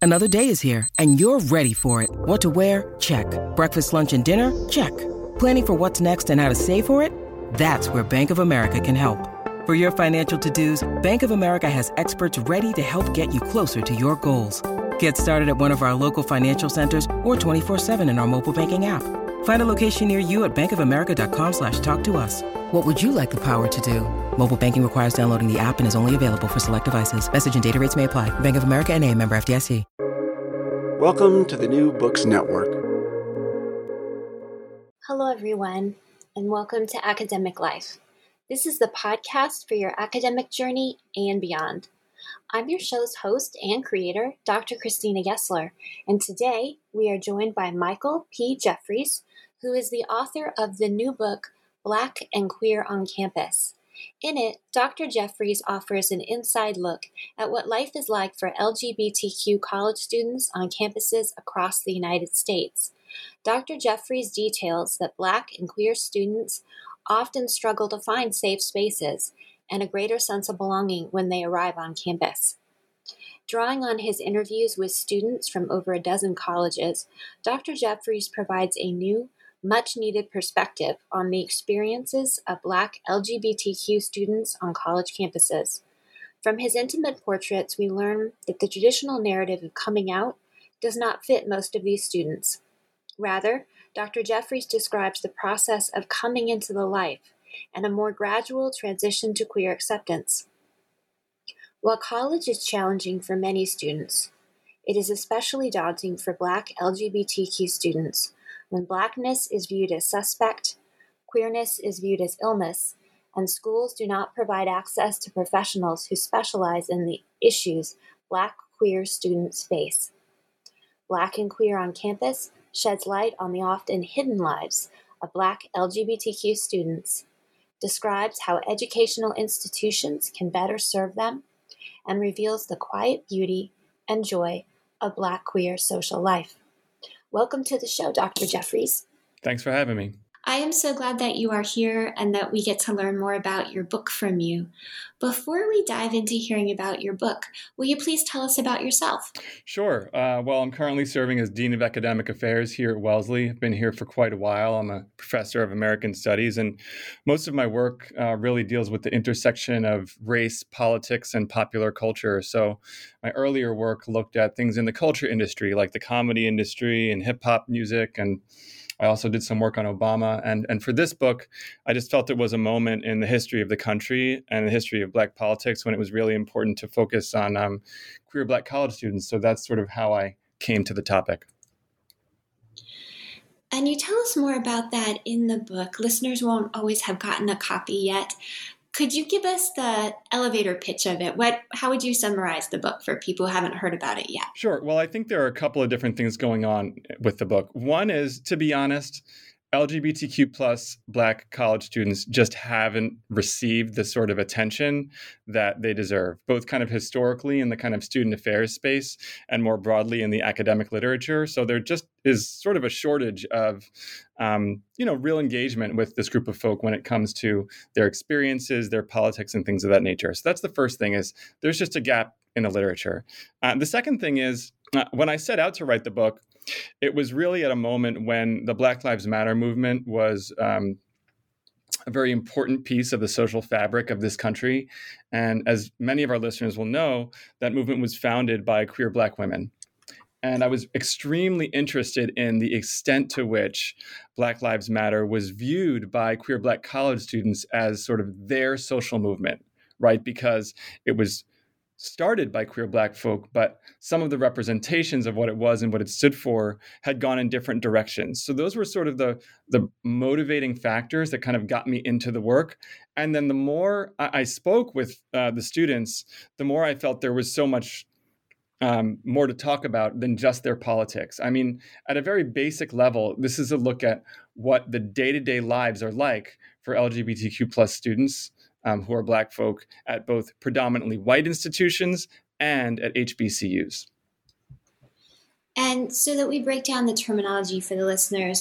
Another day is here, and you're ready for it. What to wear? Check. Breakfast, lunch, and dinner? Check. Planning for what's next and how to save for it? That's where Bank of America can help. For your financial to-dos, Bank of America has experts ready to help get you closer to your goals. Get started at one of our local financial centers or 24/7 in our mobile banking app. Find a location near you at bankofamerica.com/talktous. What would you like the power to do? Mobile banking requires downloading the app and is only available for select devices. Message and data rates may apply. Bank of America N.A., member FDIC. Welcome to the New Books Network. Hello, everyone, and welcome to Academic Life. This is the podcast for your academic journey and beyond. I'm your show's host and creator, Dr. Christina Gessler, and today we are joined by Michael P. Jeffries, who is the author of the new book, Black and Queer on Campus. In it, Dr. Jeffries offers an inside look at what life is like for LGBTQ college students on campuses across the United States. Dr. Jeffries details that Black and queer students often struggle to find safe spaces and a greater sense of belonging when they arrive on campus. Drawing on his interviews with students from over a dozen colleges, Dr. Jeffries provides a new, much-needed perspective on the experiences of Black LGBTQ students on college campuses. From his intimate portraits, we learn that the traditional narrative of coming out does not fit most of these students. Rather, Dr. Jeffries describes the process of coming into the life and a more gradual transition to queer acceptance. While college is challenging for many students, it is especially daunting for Black LGBTQ students when Blackness is viewed as suspect, queerness is viewed as illness, and schools do not provide access to professionals who specialize in the issues Black queer students face. Black and Queer on Campus sheds light on the often hidden lives of Black LGBTQ students, describes how educational institutions can better serve them, and reveals the quiet beauty and joy of Black queer social life. Welcome to the show, Dr. Jeffries. Thanks for having me. I am so glad that you are here and that we get to learn more about your book from you. Before we dive into hearing about your book, will you please tell us about yourself? Sure. Well, I'm currently serving as Dean of Academic Affairs here at Wellesley. I've been here for quite a while. I'm a professor of American Studies, and most of my work really deals with the intersection of race, politics, and popular culture. So my earlier work looked at things in the culture industry, like the comedy industry and hip-hop music, and I also did some work on Obama. And for this book, I just felt it was a moment in the history of the country and the history of Black politics when it was really important to focus on queer Black college students. So that's sort of how I came to the topic. And you tell us more about that in the book. Listeners won't always have gotten a copy yet. Could you give us the elevator pitch of it? How would you summarize the book for people who haven't heard about it yet? Sure. Well, I think there are a couple of different things going on with the book. One is, to be honest, LGBTQ plus Black college students just haven't received the sort of attention that they deserve, both kind of historically in the kind of student affairs space and more broadly in the academic literature. So there just is sort of a shortage of, real engagement with this group of folk when it comes to their experiences, their politics, and things of that nature. So that's the first thing, is there's just a gap in the literature. The second thing is, when I set out to write the book, it was really at a moment when the Black Lives Matter movement was a very important piece of the social fabric of this country. And as many of our listeners will know, that movement was founded by queer Black women. And I was extremely interested in the extent to which Black Lives Matter was viewed by queer Black college students as sort of their social movement, right? Because it was started by queer Black folk, but some of the representations of what it was and what it stood for had gone in different directions. So those were sort of the motivating factors that kind of got me into the work. And then the more I spoke with the students, the more I felt there was so much more to talk about than just their politics. I mean, at a very basic level, this is a look at what the day-to-day lives are like for LGBTQ plus students who are Black folk at both predominantly white institutions and at HBCUs. And so that we break down the terminology for the listeners,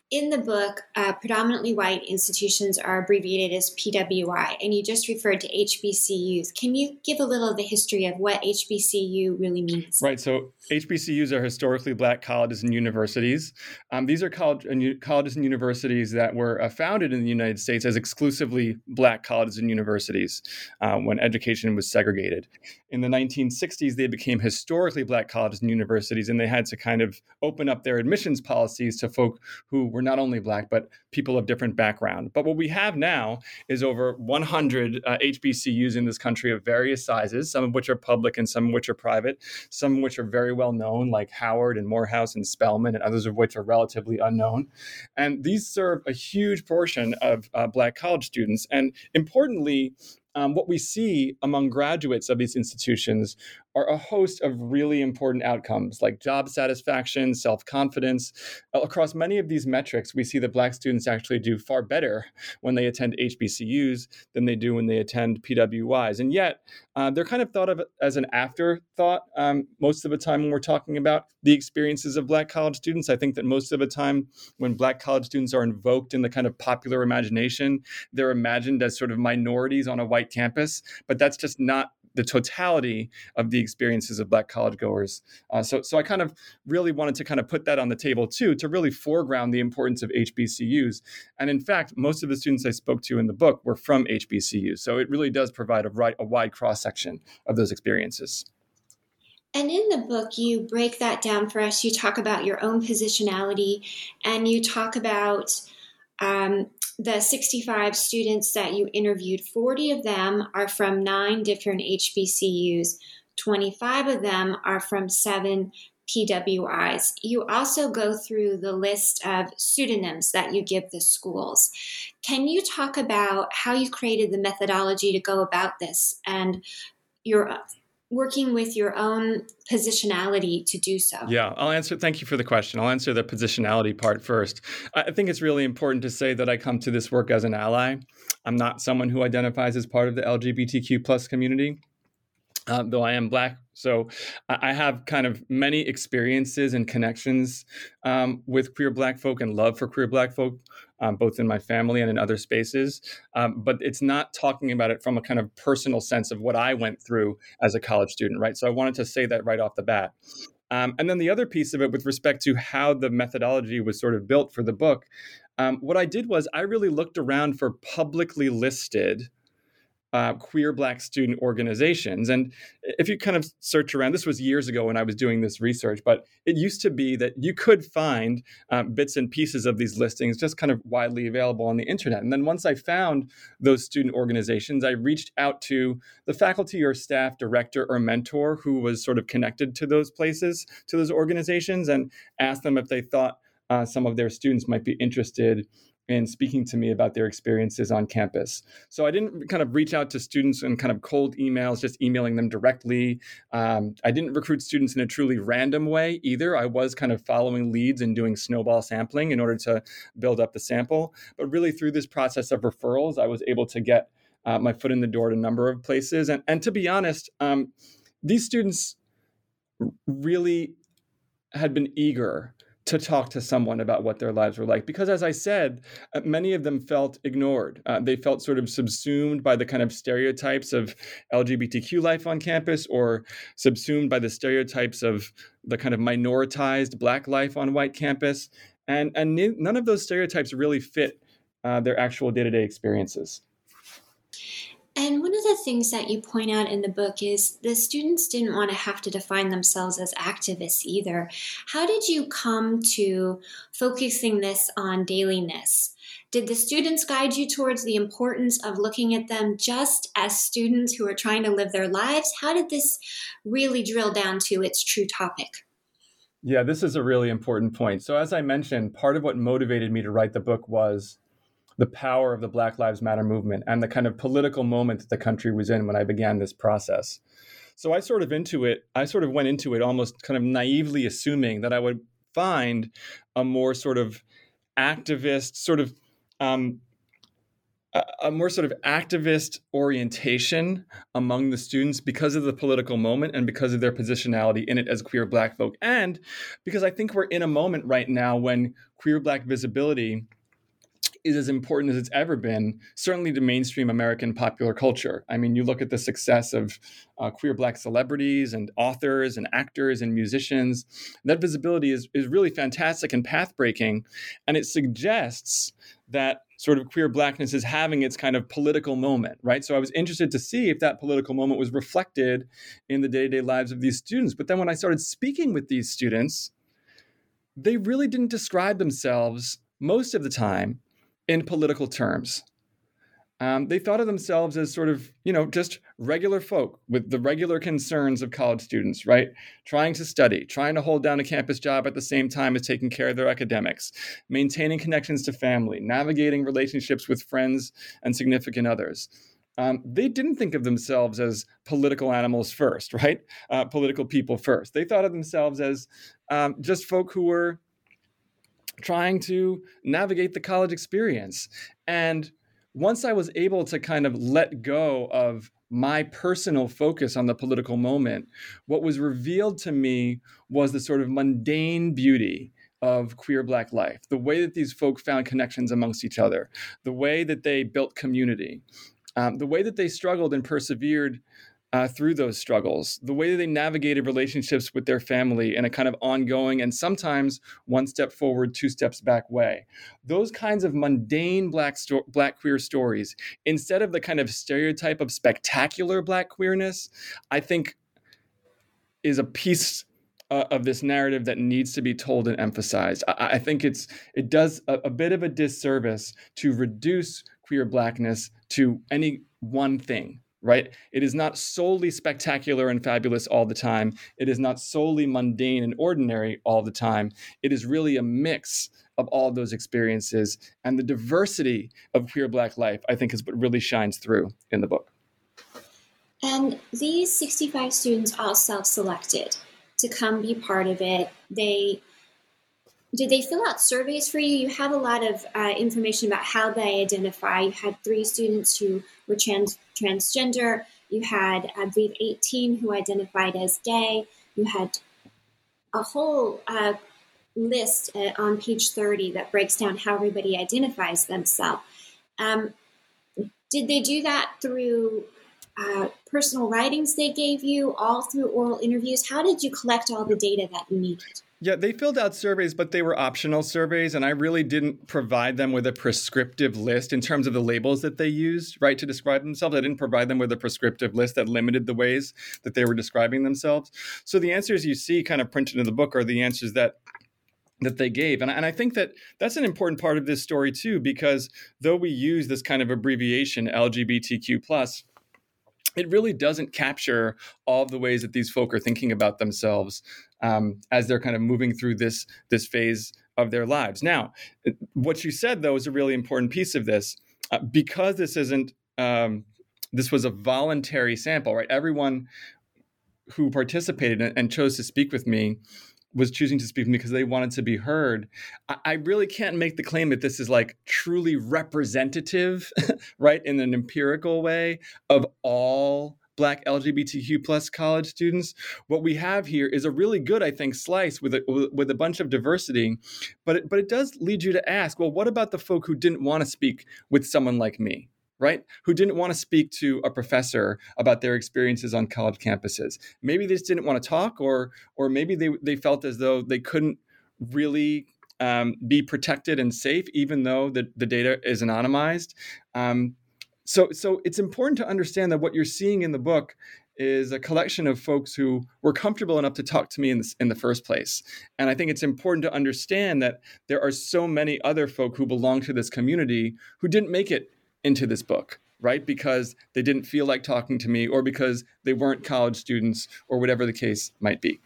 In the book, predominantly white institutions are abbreviated as PWI, and you just referred to HBCUs. Can you give a little of the history of what HBCU really means? Right. So HBCUs are historically Black colleges and universities. These are colleges and universities that were founded in the United States as exclusively Black colleges and universities when education was segregated. In the 1960s, they became historically Black colleges and universities, and they had to kind of open up their admissions policies to folk who were not only Black, but people of different background. But what we have now is over 100 HBCUs in this country of various sizes, some of which are public and some of which are private, some of which are very well known, like Howard and Morehouse and Spelman, and others of which are relatively unknown. And these serve a huge portion of Black college students. And importantly, what we see among graduates of these institutions are a host of really important outcomes like job satisfaction, self-confidence. Across many of these metrics, we see that Black students actually do far better when they attend HBCUs than they do when they attend PWIs. And yet, they're kind of thought of as an afterthought most of the time when we're talking about the experiences of Black college students. I think that most of the time when Black college students are invoked in the kind of popular imagination, they're imagined as sort of minorities on a white campus, but that's just not the totality of the experiences of Black college goers. So I kind of really wanted to kind of put that on the table too, to really foreground the importance of HBCUs. And in fact, most of the students I spoke to in the book were from HBCUs. So it really does provide a wide cross-section of those experiences. And in the book, you break that down for us. You talk about your own positionality, and you talk about the 65 students that you interviewed. 40 of them are from 9 different HBCUs. 25 of them are from 7 PWIs. You also go through the list of pseudonyms that you give the schools. Can you talk about how you created the methodology to go about this and your working with your own positionality to do so? Yeah, I'll answer. Thank you for the question. I'll answer the positionality part first. I think it's really important to say that I come to this work as an ally. I'm not someone who identifies as part of the LGBTQ plus community, though I am Black. So I have kind of many experiences and connections with queer Black folk and love for queer Black folk, both in my family and in other spaces. But it's not talking about it from a kind of personal sense of what I went through as a college student, right? So I wanted to say that right off the bat. And then the other piece of it with respect to how the methodology was sort of built for the book, what I did was I really looked around for publicly listed queer Black student organizations. And if you kind of search around, this was years ago when I was doing this research, but it used to be that you could find bits and pieces of these listings just kind of widely available on the internet. And then once I found those student organizations, I reached out to the faculty or staff director or mentor who was sort of connected to those places, to those organizations, and asked them if they thought some of their students might be interested in speaking to me about their experiences on campus. So I didn't kind of reach out to students in kind of cold emails, just emailing them directly. I didn't recruit students in a truly random way either. I was kind of following leads and doing snowball sampling in order to build up the sample. But really through this process of referrals, I was able to get my foot in the door at a number of places. And to be honest, these students really had been eager to talk to someone about what their lives were like. Because as I said, many of them felt ignored. They felt sort of subsumed by the kind of stereotypes of LGBTQ life on campus, or subsumed by the stereotypes of the kind of minoritized Black life on white campus. And none of those stereotypes really fit their actual day-to-day experiences. And one of the things that you point out in the book is the students didn't want to have to define themselves as activists either. How did you come to focusing this on dailiness? Did the students guide you towards the importance of looking at them just as students who are trying to live their lives? How did this really drill down to its true topic? Yeah, this is a really important point. So as I mentioned, part of what motivated me to write the book was the power of the Black Lives Matter movement and the kind of political moment that the country was in when I began this process. So I sort of went into it almost kind of naively assuming that I would find a more sort of activist, sort of a more sort of activist orientation among the students because of the political moment and because of their positionality in it as queer Black folk. And because I think we're in a moment right now when queer Black visibility is as important as it's ever been, certainly to mainstream American popular culture. I mean, you look at the success of queer Black celebrities and authors and actors and musicians. That visibility is really fantastic and path-breaking, and it suggests that sort of queer Blackness is having its kind of political moment, right? So I was interested to see if that political moment was reflected in the day-to-day lives of these students. But then when I started speaking with these students, they really didn't describe themselves most of the time in political terms. They thought of themselves as sort of, just regular folk with the regular concerns of college students, right? Trying to study, trying to hold down a campus job at the same time as taking care of their academics, maintaining connections to family, navigating relationships with friends and significant others. They didn't think of themselves as political animals first, right? Political people first. They thought of themselves as just folk who were trying to navigate the college experience. And once I was able to kind of let go of my personal focus on the political moment, what was revealed to me was the sort of mundane beauty of queer Black life, the way that these folk found connections amongst each other, the way that they built community, the way that they struggled and persevered through those struggles, the way that they navigated relationships with their family in a kind of ongoing and sometimes one step forward, two steps back way. Those kinds of mundane Black queer stories, instead of the kind of stereotype of spectacular Black queerness, I think is a piece of this narrative that needs to be told and emphasized. I think it does a bit of a disservice to reduce queer Blackness to any one thing. Right? It is not solely spectacular and fabulous all the time. It is not solely mundane and ordinary all the time. It is really a mix of all of those experiences. And the diversity of queer Black life, I think, is what really shines through in the book. And these 65 students all self-selected to come be part of it. Did they fill out surveys for you? You have a lot of information about how they identify. You had 3 students who were transgender. You had, I believe, 18 who identified as gay. You had a whole list on page 30 that breaks down how everybody identifies themselves. Did they do that through personal writings they gave you, all through oral interviews? How did you collect all the data that you needed? Yeah, they filled out surveys, but they were optional surveys, and I really didn't provide them with a prescriptive list in terms of the labels that they used, right, to describe themselves. I didn't provide them with a prescriptive list that limited the ways that they were describing themselves. So the answers you see kind of printed in the book are the answers that they gave. And I think that that's an important part of this story, too, because though we use this kind of abbreviation, LGBTQ+, it really doesn't capture all of the ways that these folk are thinking about themselves as they're kind of moving through this phase of their lives. Now, what you said, though, is a really important piece of this. Because this was a voluntary sample, right? Everyone who participated and chose to speak with me was choosing to speak with me because they wanted to be heard. I really can't make the claim that this is like truly representative, right, in an empirical way of all Black LGBTQ+ college students. What we have here is a really good, I think, slice with a bunch of diversity, but it does lead you to ask, well, what about the folk who didn't want to speak with someone like me? Right? Who didn't want to speak to a professor about their experiences on college campuses. Maybe they just didn't want to talk, or maybe they felt as though they couldn't really be protected and safe, even though the data is anonymized. So it's important to understand that what you're seeing in the book is a collection of folks who were comfortable enough to talk to me in the first place. And I think it's important to understand that there are so many other folk who belong to this community who didn't make it into this book, right? Because they didn't feel like talking to me, or because they weren't college students, or whatever the case might be.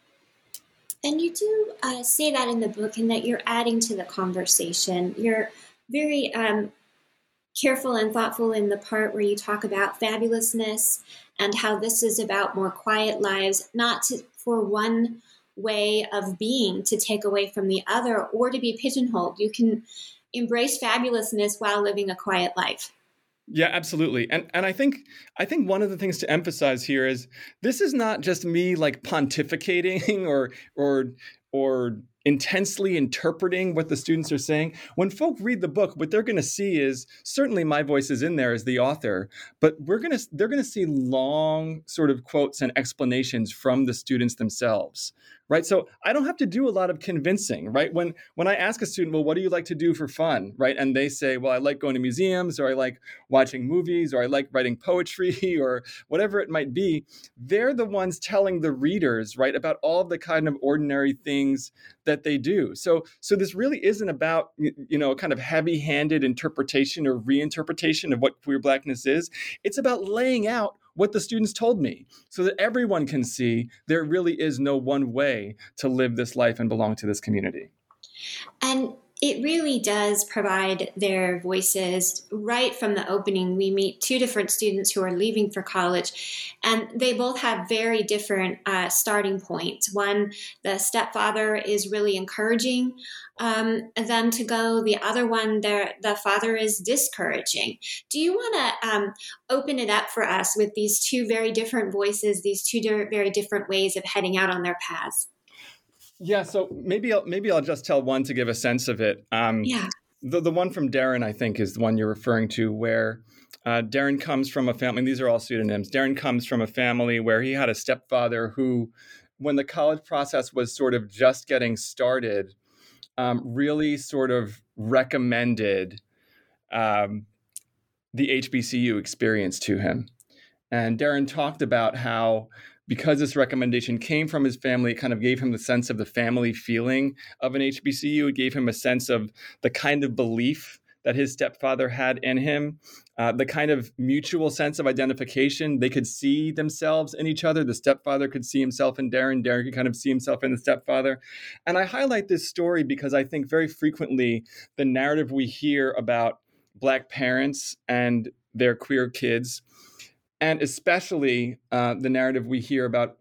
And you do say that in the book, and that you're adding to the conversation. You're very careful and thoughtful in the part where you talk about fabulousness and how this is about more quiet lives, not for one way of being to take away from the other or to be pigeonholed. You can embrace fabulousness while living a quiet life. Yeah, absolutely. And I think one of the things to emphasize here is this is not just me like pontificating or intensely interpreting what the students are saying. When folk read the book, what they're going to see is certainly my voice is in there as the author, but they're going to see long sort of quotes and explanations from the students themselves. Right. So I don't have to do a lot of convincing, right? When I ask a student, well, what do you like to do for fun? Right. And they say, well, I like going to museums, or I like watching movies, or I like writing poetry, or whatever it might be. They're the ones telling the readers, right, about all of the kind of ordinary things that they do. So this really isn't about, a kind of heavy-handed interpretation or reinterpretation of what queer Blackness is. It's about laying out what the students told me so that everyone can see there really is no one way to live this life and belong to this community. And it really does provide their voices. Right from the opening, we meet two different students who are leaving for college, and they both have very different starting points. One, the stepfather is really encouraging them to go. The other one, the father is discouraging. Do you want to open it up for us with these two very different voices, these two very different ways of heading out on their paths? Yeah, so maybe I'll just tell one to give a sense of it. Yeah. The one from Darren, I think, is the one you're referring to, where Darren comes from a family, and these are all pseudonyms. Darren comes from a family where he had a stepfather who, when the college process was sort of just getting started, really sort of recommended the HBCU experience to him. And Darren talked about how, because this recommendation came from his family, it kind of gave him the sense of the family feeling of an HBCU. It gave him a sense of the kind of belief that his stepfather had in him, the kind of mutual sense of identification. They could see themselves in each other. The stepfather could see himself in Darren. Darren could kind of see himself in the stepfather. And I highlight this story because I think very frequently the narrative we hear about Black parents and their queer kids, and especially the narrative we hear about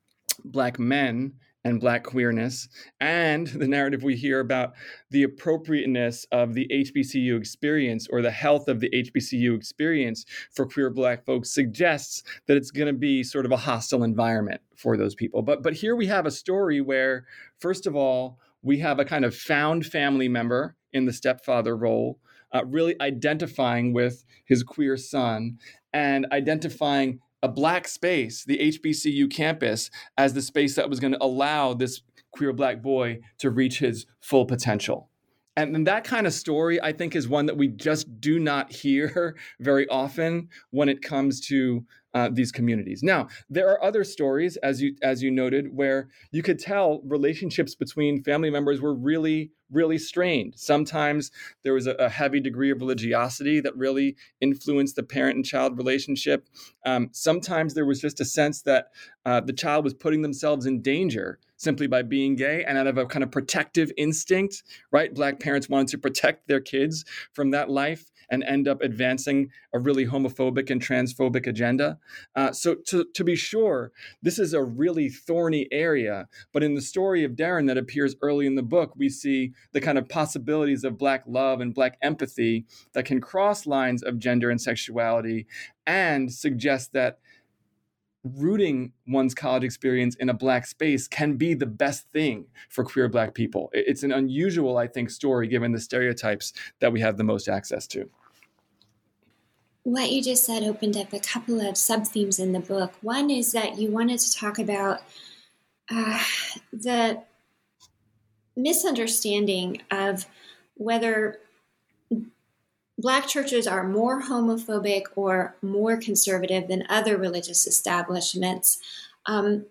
Black men and Black queerness, and the narrative we hear about the appropriateness of the HBCU experience or the health of the HBCU experience for queer Black folks, suggests that it's going to be sort of a hostile environment for those people. But here we have a story where, first of all, we have a kind of found family member in the stepfather role, really identifying with his queer son and identifying a Black space, the HBCU campus, as the space that was going to allow this queer Black boy to reach his full potential. And that kind of story, I think, is one that we just do not hear very often when it comes to these communities. Now, there are other stories, as you noted, where you could tell relationships between family members were really, really strained. Sometimes there was a heavy degree of religiosity that really influenced the parent and child relationship. Sometimes there was just a sense that the child was putting themselves in danger simply by being gay, and out of a kind of protective instinct, right? Black parents wanted to protect their kids from that life and end up advancing a really homophobic and transphobic agenda. So to be sure, this is a really thorny area. But in the story of Darren that appears early in the book, we see the kind of possibilities of Black love and Black empathy that can cross lines of gender and sexuality and suggest that rooting one's college experience in a Black space can be the best thing for queer Black people. It's an unusual, I think, story given the stereotypes that we have the most access to. What you just said opened up a couple of sub-themes in the book. One is that you wanted to talk about the misunderstanding of whether Black churches are more homophobic or more conservative than other religious establishments, and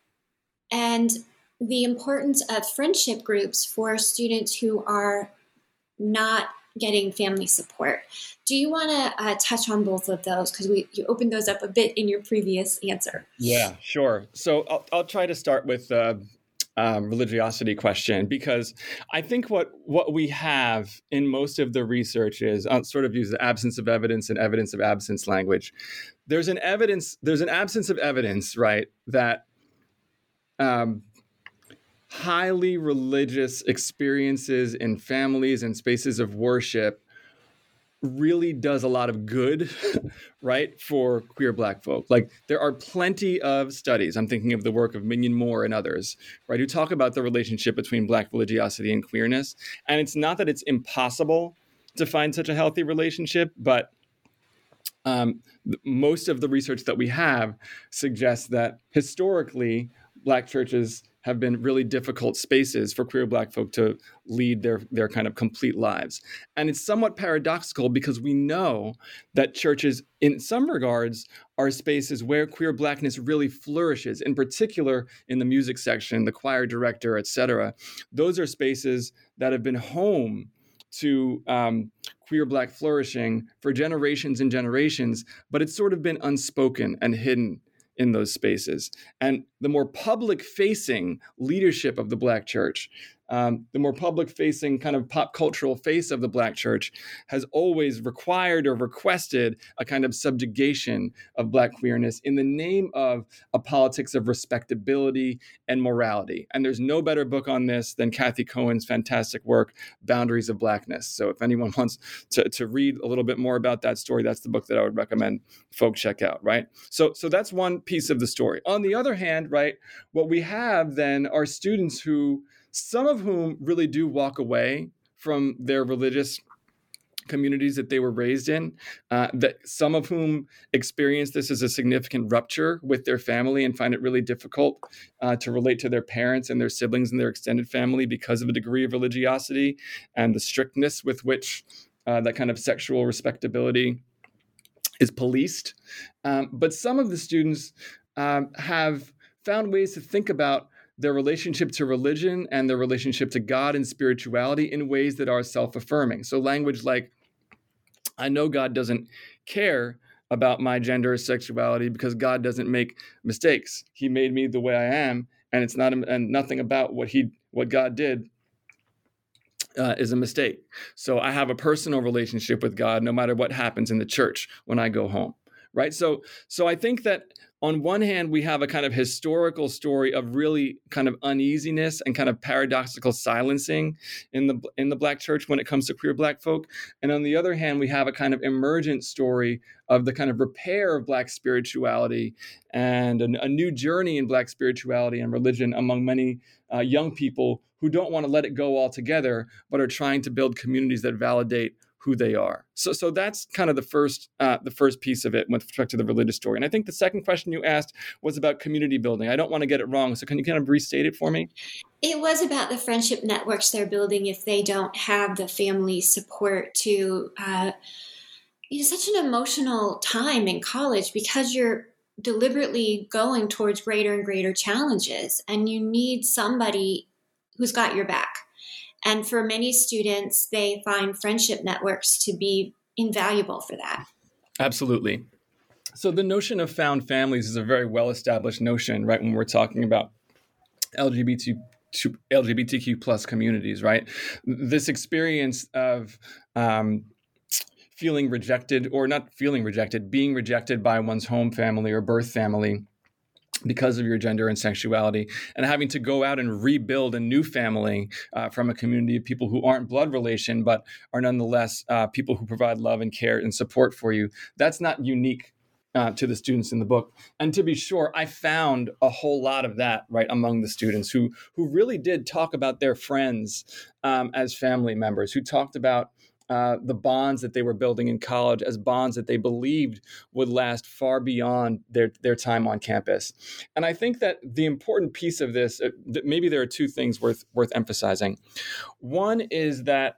the importance of friendship groups for students who are not getting family support. Do you want to touch on both of those? Because you opened those up a bit in your previous answer. Yeah, sure. So I'll try to start with religiosity question, because I think what we have in most of the research is I'll sort of use the absence of evidence and evidence of absence language. There's an absence of evidence, right, that highly religious experiences in families and spaces of worship really does a lot of good, right, for queer Black folk. Like, there are plenty of studies, I'm thinking of the work of Minion Moore and others, right, who talk about the relationship between Black religiosity and queerness. And it's not that it's impossible to find such a healthy relationship, but most of the research that we have suggests that historically, Black churches have been really difficult spaces for queer Black folk to lead their kind of complete lives. And it's somewhat paradoxical because we know that churches, in some regards, are spaces where queer Blackness really flourishes, in particular in the music section, the choir director, et cetera. Those are spaces that have been home to queer Black flourishing for generations and generations, but it's sort of been unspoken and hidden in those spaces. And the more public-facing leadership of the Black church, the more public-facing kind of pop cultural face of the Black church has always required or requested a kind of subjugation of Black queerness in the name of a politics of respectability and morality. And there's no better book on this than Kathy Cohen's fantastic work, Boundaries of Blackness. So if anyone wants to read a little bit more about that story, that's the book that I would recommend folks check out, right? So that's one piece of the story. On the other hand, right, what we have then are students who, some of whom really do walk away from their religious communities that they were raised in, that some of whom experience this as a significant rupture with their family and find it really difficult to relate to their parents and their siblings and their extended family because of a degree of religiosity and the strictness with which that kind of sexual respectability is policed. But some of the students have found ways to think about their relationship to religion and their relationship to God and spirituality in ways that are self-affirming. So language like, I know God doesn't care about my gender or sexuality because God doesn't make mistakes. He made me the way I am, and it's not, and nothing about what God did is a mistake. So I have a personal relationship with God no matter what happens in the church when I go home, right? So I think that on one hand, we have a kind of historical story of really kind of uneasiness and kind of paradoxical silencing in the Black church when it comes to queer Black folk. And on the other hand, we have a kind of emergent story of the kind of repair of Black spirituality and a new journey in Black spirituality and religion among many young people who don't want to let it go altogether, but are trying to build communities that validate who they are. So that's kind of the first piece of it with respect to the religious story. And I think the second question you asked was about community building. I don't want to get it wrong. So can you kind of restate it for me? It was about the friendship networks they're building if they don't have the family support to, such an emotional time in college because you're deliberately going towards greater and greater challenges and you need somebody who's got your back. And for many students, they find friendship networks to be invaluable for that. Absolutely. So the notion of found families is a very well-established notion, right, when we're talking about LGBTQ plus communities, right? This experience of feeling rejected, or not feeling rejected, being rejected by one's home family or birth family because of your gender and sexuality, and having to go out and rebuild a new family from a community of people who aren't blood relation, but are nonetheless people who provide love and care and support for you. That's not unique to the students in the book. And to be sure, I found a whole lot of that right among the students who really did talk about their friends as family members, who talked about the bonds that they were building in college as bonds that they believed would last far beyond their time on campus. And I think that the important piece of this, maybe there are two things worth emphasizing. One is that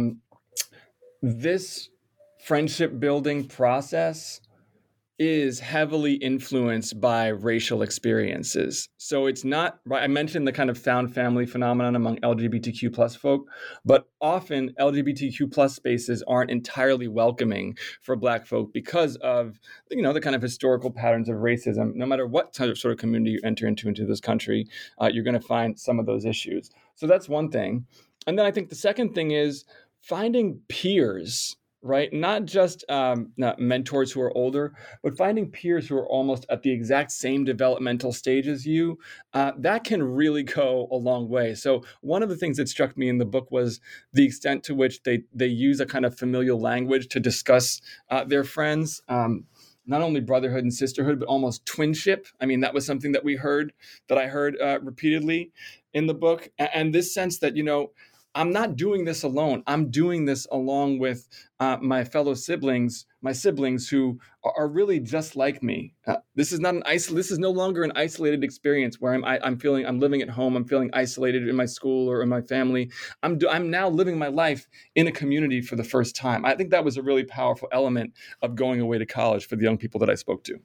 this friendship building process is heavily influenced by racial experiences. So it's not, I mentioned the kind of found family phenomenon among LGBTQ plus folk, but often LGBTQ plus spaces aren't entirely welcoming for Black folk because of, the kind of historical patterns of racism. No matter what sort of community you enter into this country, you're going to find some of those issues. So that's one thing. And then I think the second thing is finding peers right? Not just not mentors who are older, but finding peers who are almost at the exact same developmental stage as you, that can really go a long way. So one of the things that struck me in the book was the extent to which they use a kind of familial language to discuss their friends. Not only brotherhood and sisterhood, but almost twinship. I mean, that was something that I heard repeatedly in the book. And this sense that, I'm not doing this alone. I'm doing this along with my fellow siblings, my siblings who are really just like me. This is not this is no longer an isolated experience where I'm living at home. I'm feeling isolated in my school or in my family. I'm now living my life in a community for the first time. I think that was a really powerful element of going away to college for the young people that I spoke to.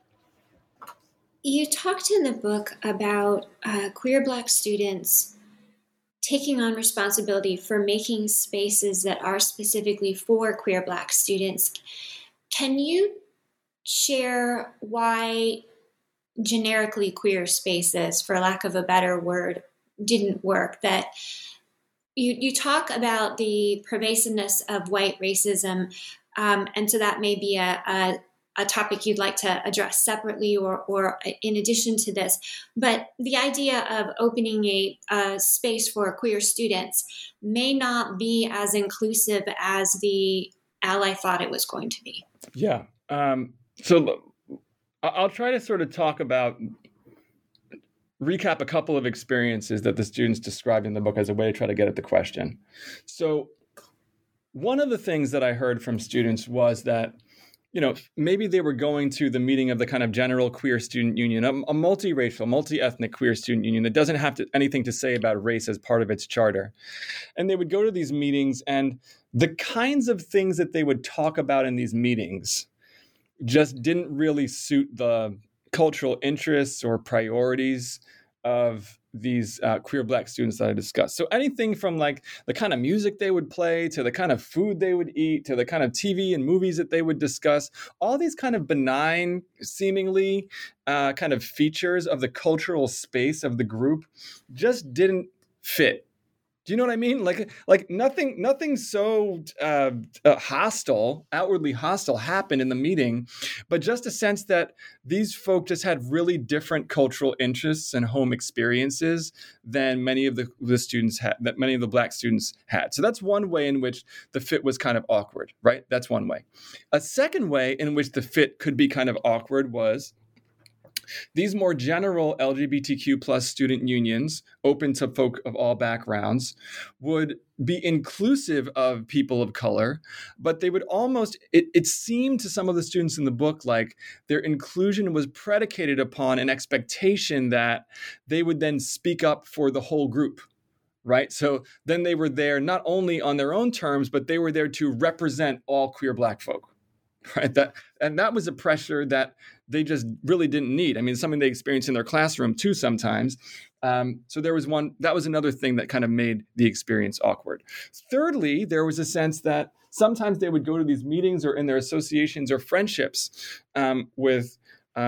You talked in the book about queer Black students taking on responsibility for making spaces that are specifically for queer Black students. Can you share why generically queer spaces, for lack of a better word, didn't work? That you talk about the pervasiveness of white racism, and so that may be a topic you'd like to address separately or in addition to this. But the idea of opening a space for queer students may not be as inclusive as the Ally thought it was going to be. Yeah. So I'll try to sort of recap a couple of experiences that the students described in the book as a way to try to get at the question. So one of the things that I heard from students was that maybe they were going to the meeting of the kind of general queer student union, a multiracial, multi-ethnic queer student union that doesn't have anything to say about race as part of its charter. And they would go to these meetings, and the kinds of things that they would talk about in these meetings just didn't really suit the cultural interests or priorities of these queer Black students that I discussed. So anything from like the kind of music they would play to the kind of food they would eat to the kind of TV and movies that they would discuss, all these kind of benign, seemingly kind of features of the cultural space of the group just didn't fit. Do you know what I mean? Like nothing so outwardly hostile happened in the meeting, but just a sense that these folk just had really different cultural interests and home experiences than many of the students had, that many of the Black students had. So that's one way in which the fit was kind of awkward, right? That's one way. A second way in which the fit could be kind of awkward was these more general LGBTQ plus student unions, open to folk of all backgrounds, would be inclusive of people of color, but they would it seemed to some of the students in the book like their inclusion was predicated upon an expectation that they would then speak up for the whole group. Right. So then they were there not only on their own terms, but they were there to represent all queer Black folk. Right. That was a pressure that they just really didn't need. I mean, something they experienced in their classroom too sometimes. So that was another thing that kind of made the experience awkward. Thirdly, there was a sense that sometimes they would go to these meetings or in their associations or friendships with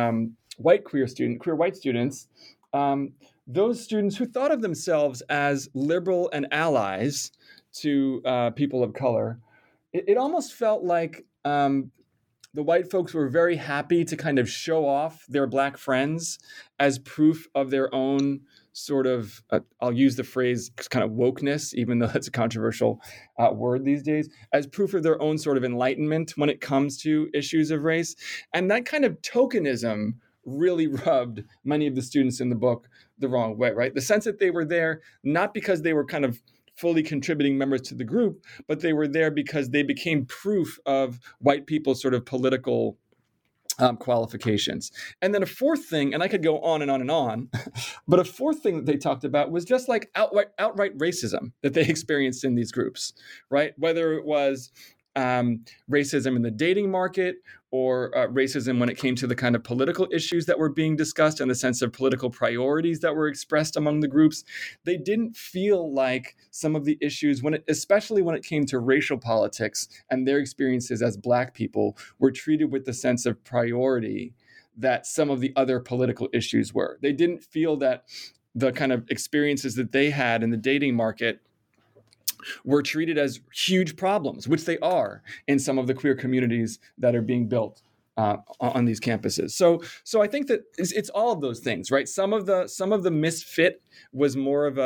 queer white students. Those students who thought of themselves as liberal and allies to people of color, it almost felt like the white folks were very happy to kind of show off their Black friends as proof of their own sort of, I'll use the phrase kind of wokeness, even though that's a controversial word these days, as proof of their own sort of enlightenment when it comes to issues of race. And that kind of tokenism really rubbed many of the students in the book the wrong way, right? The sense that they were there not because they were kind of fully contributing members to the group, but they were there because they became proof of white people's sort of political qualifications. And then a fourth thing, and I could go on and on and on, but a fourth thing that they talked about was just like outright racism that they experienced in these groups, right? Whether it was racism in the dating market or racism when it came to the kind of political issues that were being discussed and the sense of political priorities that were expressed among the groups. They didn't feel like some of the issues, especially when it came to racial politics and their experiences as Black people, were treated with the sense of priority that some of the other political issues were. They didn't feel that the kind of experiences that they had in the dating market were treated as huge problems, which they are in some of the queer communities that are being built on these campuses. So I think that it's all of those things, right? Some of the misfit was more of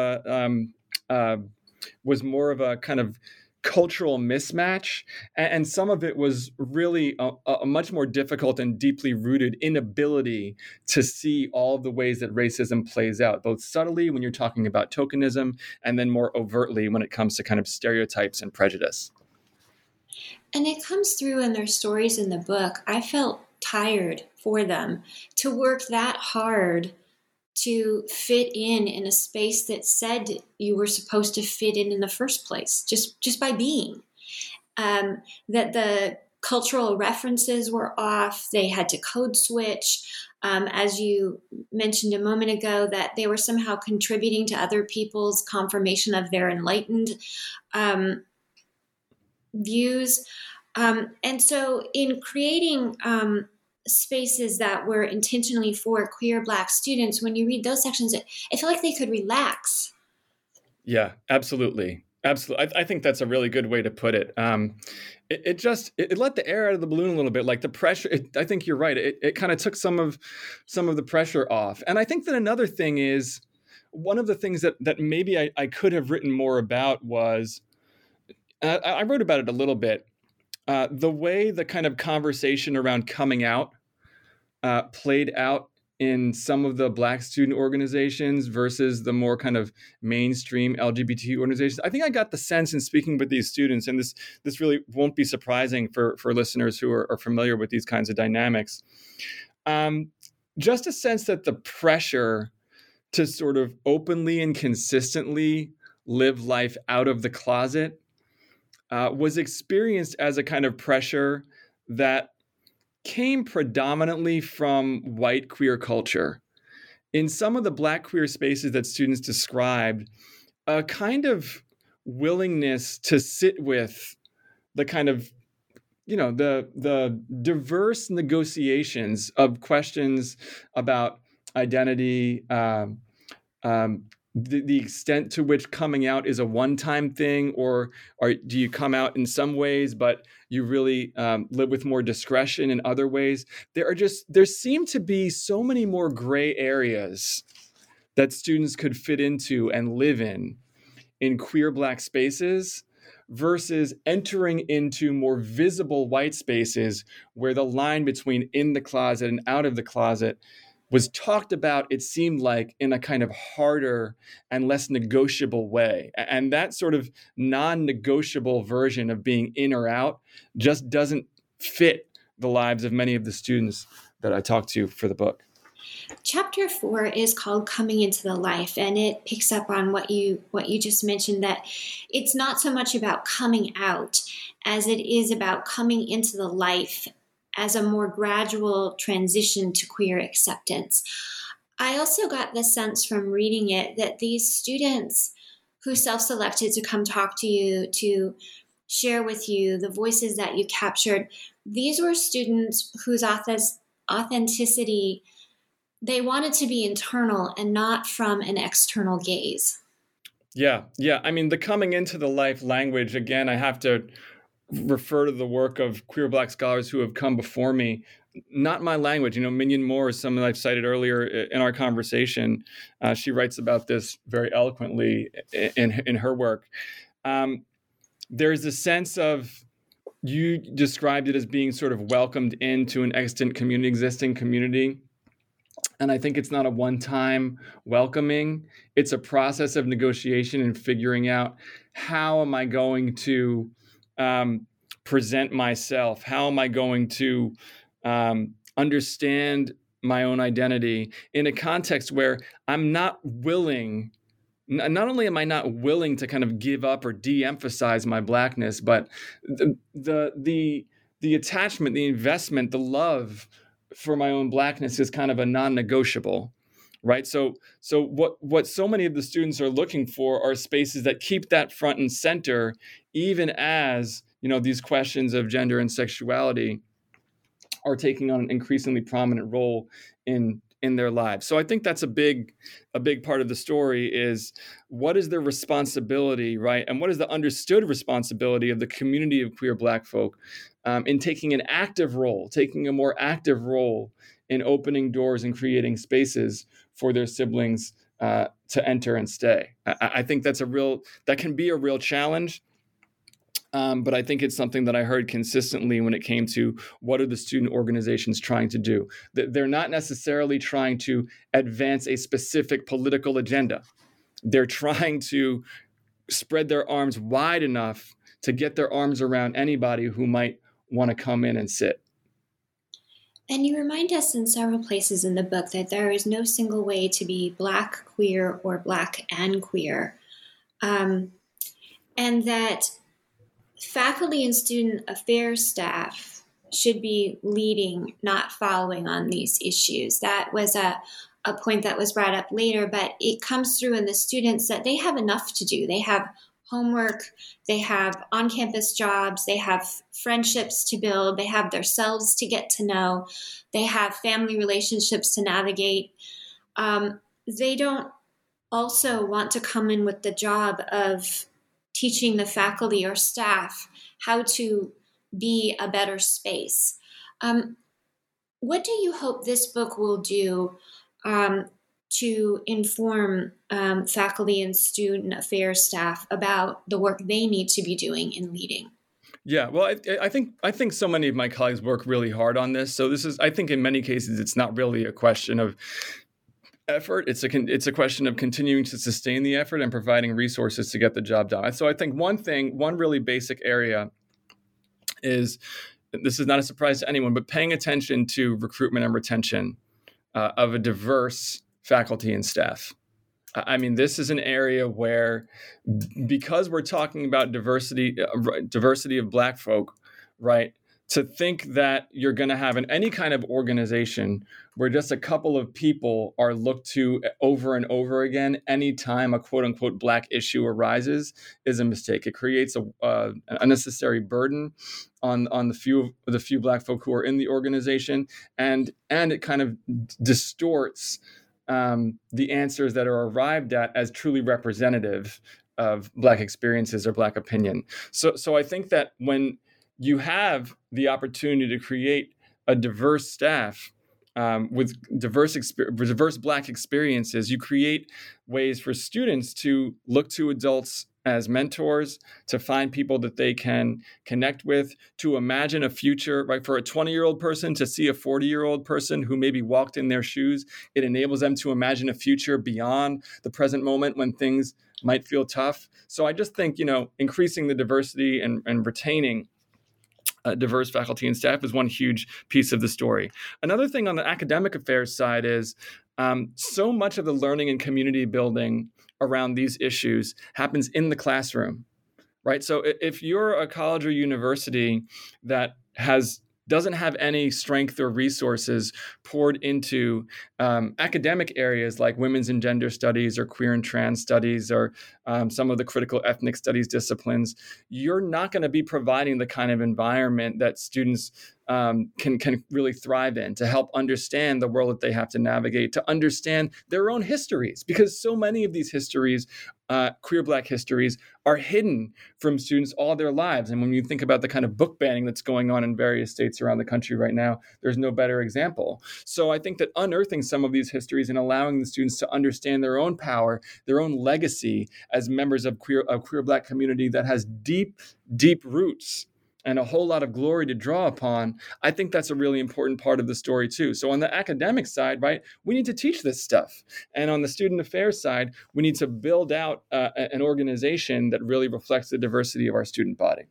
a kind of cultural mismatch, and some of it was really a much more difficult and deeply rooted inability to see all of the ways that racism plays out, both subtly when you're talking about tokenism, and then more overtly when it comes to kind of stereotypes and prejudice. And it comes through in their stories in the book. I felt tired for them to work that hard to fit in a space that said you were supposed to fit in the first place, just by being. That the cultural references were off. They had to code switch. As you mentioned a moment ago, that they were somehow contributing to other people's confirmation of their enlightened views. And so in creating spaces that were intentionally for queer Black students, when you read those sections, I feel like they could relax. Yeah, absolutely. Absolutely. I think that's a really good way to put it. It let the air out of the balloon a little bit, like the pressure. I think you're right. It kind of took some of the pressure off. And I think that another thing is, one of the things that maybe I could have written more about was, I wrote about it a little bit, the way the kind of conversation around coming out played out in some of the Black student organizations versus the more kind of mainstream LGBT organizations. I think I got the sense in speaking with these students, and this really won't be surprising for listeners who are familiar with these kinds of dynamics, just a sense that the pressure to sort of openly and consistently live life out of the closet was experienced as a kind of pressure that came predominantly from white queer culture. In some of the Black queer spaces that students described, a kind of willingness to sit with the kind of, the diverse negotiations of questions about identity, the extent to which coming out is a one-time thing, or do you come out in some ways, but you really live with more discretion in other ways? There seem to be so many more gray areas that students could fit into and live in queer Black spaces versus entering into more visible white spaces where the line between in the closet and out of the closet was talked about, it seemed like, in a kind of harder and less negotiable way. And that sort of non-negotiable version of being in or out just doesn't fit the lives of many of the students that I talked to for the book. Chapter 4 is called Coming into the Life, and it picks up on what you just mentioned, that it's not so much about coming out as it is about coming into the life as a more gradual transition to queer acceptance. I also got the sense from reading it that these students who self-selected to come talk to you, to share with you the voices that you captured, these were students whose authenticity, they wanted to be internal and not from an external gaze. Yeah. I mean, the coming into the life language, again, I have to refer to the work of queer Black scholars who have come before me. Not my language. Mignon Moore is someone I've cited earlier in our conversation. She writes about this very eloquently in her work. There's a sense of, you described it as being sort of welcomed into an existing community. And I think it's not a one-time welcoming. It's a process of negotiation and figuring out, how am I going to present myself? How am I going to understand my own identity in a context where I'm not willing, not only am I not willing to kind of give up or de-emphasize my Blackness, but the attachment, the investment, the love for my own Blackness is kind of a non-negotiable, right? So what so many of the students are looking for are spaces that keep that front and center, even as, these questions of gender and sexuality are taking on an increasingly prominent role in in their lives. So I think that's a big part of the story is what is the responsibility, right? And what is the understood responsibility of the community of queer Black folk in taking taking a more active role in opening doors and creating spaces for their siblings to enter and stay. I think that can be a real challenge. But I think it's something that I heard consistently when it came to what are the student organizations trying to do. They're not necessarily trying to advance a specific political agenda. They're trying to spread their arms wide enough to get their arms around anybody who might want to come in and sit. And you remind us in several places in the book that there is no single way to be Black, queer, or Black and queer. And that faculty and student affairs staff should be leading, not following on these issues. That was a point that was brought up later, but it comes through in the students that they have enough to do. They have homework, they have on-campus jobs, they have friendships to build, they have themselves to get to know, they have family relationships to navigate. They don't also want to come in with the job of teaching the faculty or staff how to be a better space. What do you hope this book will do to inform faculty and student affairs staff about the work they need to be doing in leading? Yeah, well, I think so many of my colleagues work really hard on this. So I think in many cases, it's not really a question of effort. It's a question of continuing to sustain the effort and providing resources to get the job done. So I think one really basic area is, this is not a surprise to anyone, but paying attention to recruitment and retention of a diverse faculty and staff. I mean, this is an area where, because we're talking about diversity of Black folk, right? To think that you're going to have any kind of organization where just a couple of people are looked to over and over again anytime a quote unquote Black issue arises is a mistake. It creates an unnecessary burden on the few Black folk who are in the organization, and it kind of distorts the answers that are arrived at as truly representative of Black experiences or Black opinion. So I think that when you have the opportunity to create a diverse staff with diverse Black experiences, you create ways for students to look to adults as mentors, to find people that they can connect with, to imagine a future, right? For a 20-year-old person to see a 40-year-old person who maybe walked in their shoes, it enables them to imagine a future beyond the present moment when things might feel tough. So I just think, increasing the diversity and retaining diverse faculty and staff is one huge piece of the story. Another thing on the academic affairs side is so much of the learning and community building around these issues happens in the classroom, right? So if you're a college or university that doesn't have any strength or resources poured into academic areas like women's and gender studies or queer and trans studies or some of the critical ethnic studies disciplines, you're not going to be providing the kind of environment that students can really thrive in to help understand the world that they have to navigate, to understand their own histories, because so many of these histories, queer Black histories, are hidden from students all their lives. And when you think about the kind of book banning that's going on in various states around the country right now, there's no better example. So I think that unearthing some of these histories and allowing the students to understand their own power, their own legacy as members of queer Black community that has deep, deep roots and a whole lot of glory to draw upon, I think that's a really important part of the story too. So on the academic side, right, we need to teach this stuff. And on the student affairs side, we need to build out an organization that really reflects the diversity of our student body.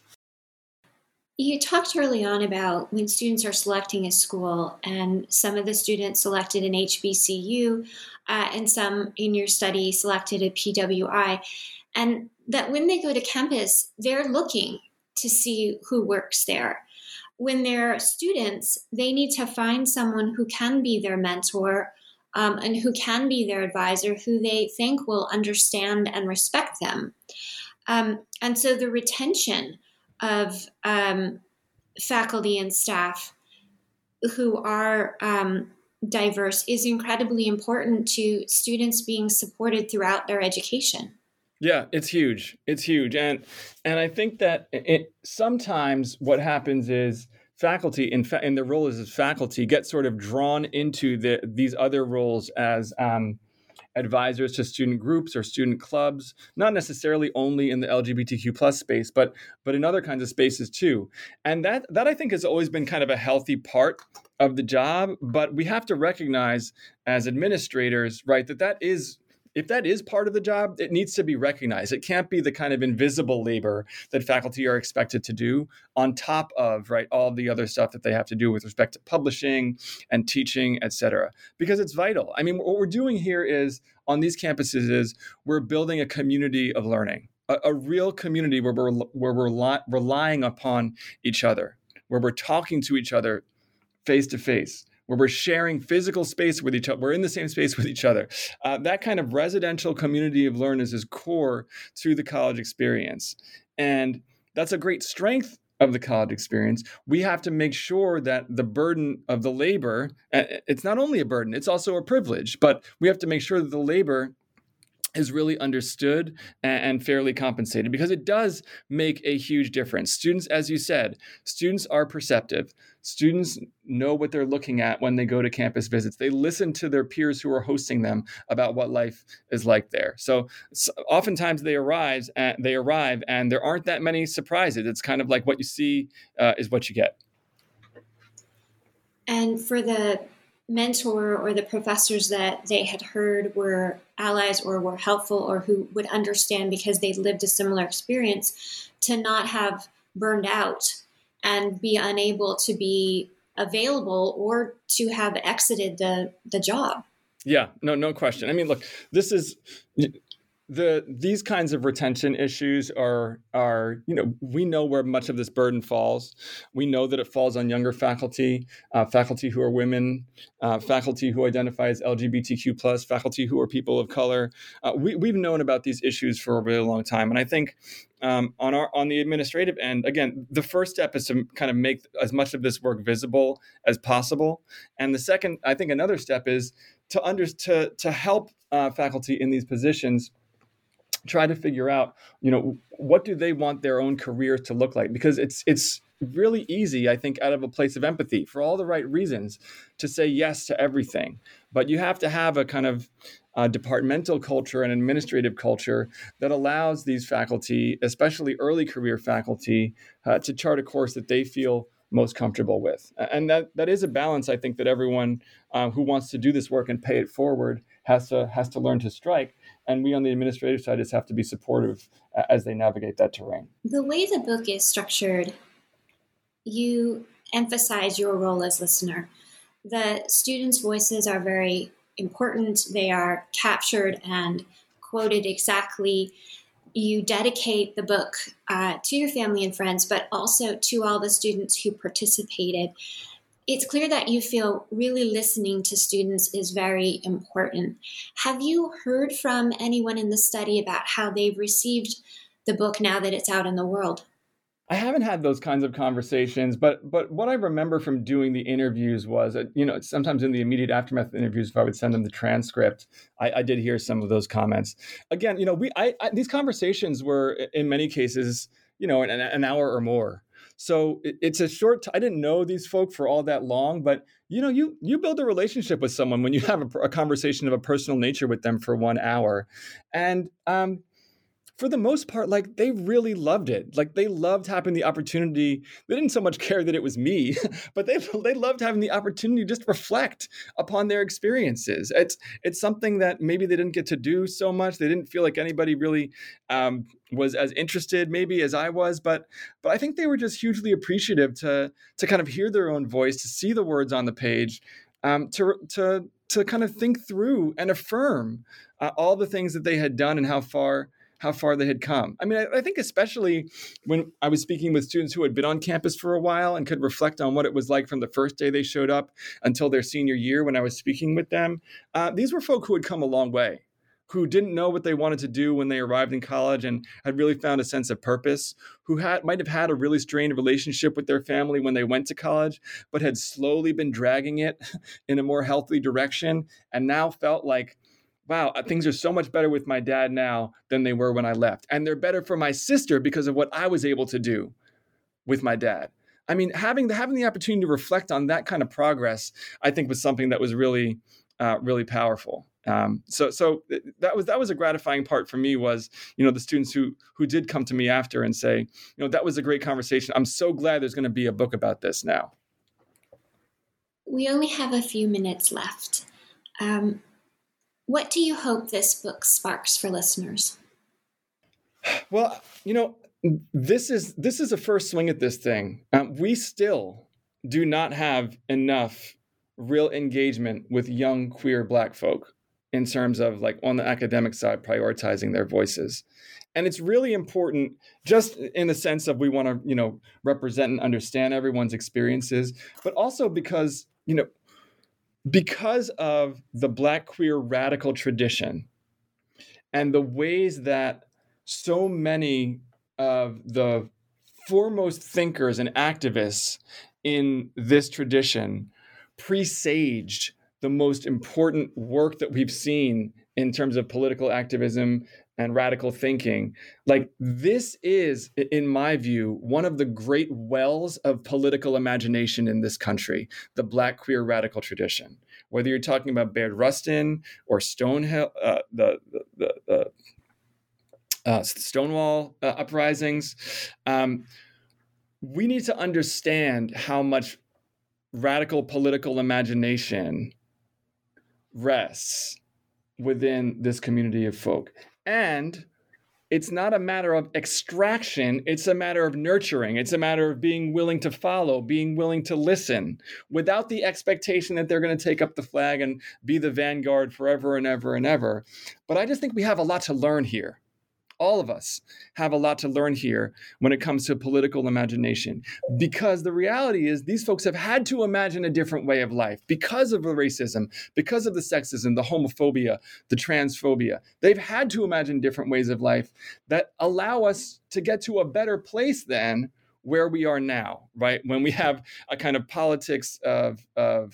You talked early on about when students are selecting a school, and some of the students selected an HBCU and some in your study selected a PWI, and that when they go to campus, they're looking to see who works there. When they're students, they need to find someone who can be their mentor and who can be their advisor, who they think will understand and respect them. And so the retention of faculty and staff who are diverse is incredibly important to students being supported throughout their education. Yeah, it's huge. It's huge. And I think that sometimes what happens is faculty in their role as faculty get sort of drawn into these other roles as advisors to student groups or student clubs, not necessarily only in the LGBTQ plus space, but in other kinds of spaces too. And that I think has always been kind of a healthy part of the job. But we have to recognize as administrators, right, that is, if that is part of the job, it needs to be recognized. It can't be the kind of invisible labor that faculty are expected to do on top of, right, all the other stuff that they have to do with respect to publishing and teaching, et cetera, because it's vital. I mean, what we're doing here is on these campuses is we're building a community of learning, a real community where we're relying upon each other, where we're talking to each other face to face, where we're sharing physical space with each other. We're in the same space with each other. That kind of residential community of learners is core to the college experience. And that's a great strength of the college experience. We have to make sure that the burden of the labor, it's not only a burden, it's also a privilege, but we have to make sure that the labor is really understood and fairly compensated, because it does make a huge difference. Students, as you said, students are perceptive. Students know what they're looking at when they go to campus visits. They listen to their peers who are hosting them about what life is like there. So oftentimes they arrive and there aren't that many surprises. It's kind of like what you see is what you get. And for the mentor or the professors that they had heard were allies or were helpful or who would understand because they lived a similar experience, to not have burned out and be unable to be available or to have exited the job. Yeah, no question. I mean, look, this is these kinds of retention issues are, we know where much of this burden falls. We know that it falls on younger faculty, faculty who are women, faculty who identify as LGBTQ plus, faculty who are people of color. We've known about these issues for a really long time. And I think on the administrative end, again, the first step is to kind of make as much of this work visible as possible. And the second, I think another step is to help faculty in these positions try to figure out, what do they want their own careers to look like? Because it's really easy, I think, out of a place of empathy for all the right reasons to say yes to everything. But you have to have a kind of departmental culture and administrative culture that allows these faculty, especially early career faculty, to chart a course that they feel most comfortable with. And that is a balance, I think, that everyone who wants to do this work and pay it forward has to learn to strike. And we on the administrative side just have to be supportive as they navigate that terrain. The way the book is structured, you emphasize your role as listener. The students' voices are very important. They are captured and quoted exactly. You dedicate the book to your family and friends, but also to all the students who participated. It's clear that you feel really listening to students is very important. Have you heard from anyone in the study about how they've received the book now that it's out in the world? I haven't had those kinds of conversations, but what I remember from doing the interviews was that, sometimes in the immediate aftermath of interviews, if I would send them the transcript, I did hear some of those comments. Again, these conversations were in many cases, an hour or more. So it's a short. I didn't know these folk for all that long, but you build a relationship with someone when you have a conversation of a personal nature with them for 1 hour, and for the most part, they really loved it. They loved having the opportunity. They didn't so much care that it was me, but they loved having the opportunity to just reflect upon their experiences. It's something that maybe they didn't get to do so much. They didn't feel like anybody really was as interested maybe as I was, but I think they were just hugely appreciative to kind of hear their own voice, to see the words on the page, to kind of think through and affirm all the things that they had done and how far they had come. I mean, I think especially when I was speaking with students who had been on campus for a while and could reflect on what it was like from the first day they showed up until their senior year when I was speaking with them, these were folk who had come a long way, who didn't know what they wanted to do when they arrived in college and had really found a sense of purpose, who might have had a really strained relationship with their family when they went to college, but had slowly been dragging it in a more healthy direction and now felt like, wow, things are so much better with my dad now than they were when I left. And they're better for my sister because of what I was able to do with my dad. I mean, having the opportunity to reflect on that kind of progress, I think was something that was really, really powerful. So that was a gratifying part for me was, the students who did come to me after and say, that was a great conversation. I'm so glad there's going to be a book about this now. We only have a few minutes left. What do you hope this book sparks for listeners? Well, this is a first swing at this thing. We still do not have enough real engagement with young queer Black folk in terms of like on the academic side, prioritizing their voices. And it's really important just in the sense of we want to, represent and understand everyone's experiences, but also because of the Black queer radical tradition and the ways that so many of the foremost thinkers and activists in this tradition presaged the most important work that we've seen in terms of political activism and radical thinking. Like, this is, in my view, one of the great wells of political imagination in this country, the Black queer radical tradition. Whether you're talking about Bayard Rustin or Stonehill, the Stonewall uprisings, we need to understand how much radical political imagination rests within this community of folk. And it's not a matter of extraction, it's a matter of nurturing. It's a matter of being willing to follow, being willing to listen, without the expectation that they're going to take up the flag and be the vanguard forever and ever and ever. But I just think we have a lot to learn here. All of us have a lot to learn here when it comes to political imagination, because the reality is these folks have had to imagine a different way of life because of the racism, because of the sexism, the homophobia, the transphobia. They've had to imagine different ways of life that allow us to get to a better place than where we are now, right? When we have a kind of politics of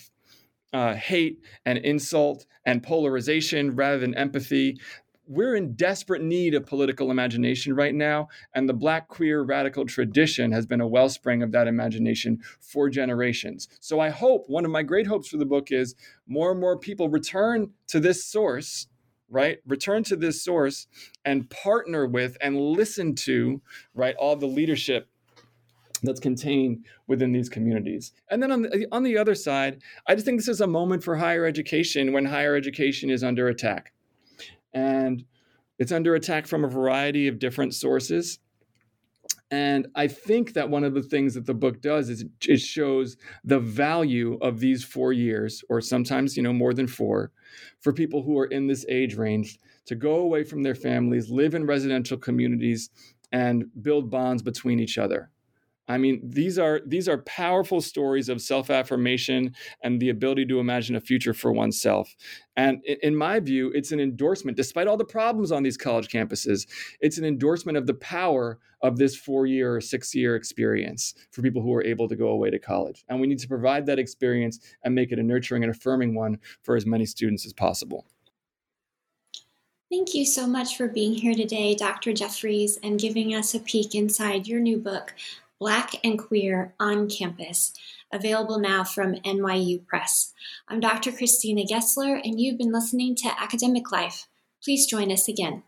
hate and insult and polarization rather than empathy. We're in desperate need of political imagination right now, and the Black queer radical tradition has been a wellspring of that imagination for generations. So I hope, one of my great hopes for the book is more and more people return to this source, right? Return to this source and partner with and listen to, right, all the leadership that's contained within these communities. And then on the other side, I just think this is a moment for higher education when higher education is under attack. And it's under attack from a variety of different sources. And I think that one of the things that the book does is it shows the value of these 4 years, or sometimes, more than 4, for people who are in this age range to go away from their families, live in residential communities, and build bonds between each other. I mean, these are powerful stories of self-affirmation and the ability to imagine a future for oneself. And in my view, it's an endorsement, despite all the problems on these college campuses, it's an endorsement of the power of this 4-year or 6-year experience for people who are able to go away to college. And we need to provide that experience and make it a nurturing and affirming one for as many students as possible. Thank you so much for being here today, Dr. Jeffries, and giving us a peek inside your new book, Black and Queer on Campus, available now from NYU Press. I'm Dr. Christina Gessler, and you've been listening to Academic Life. Please join us again.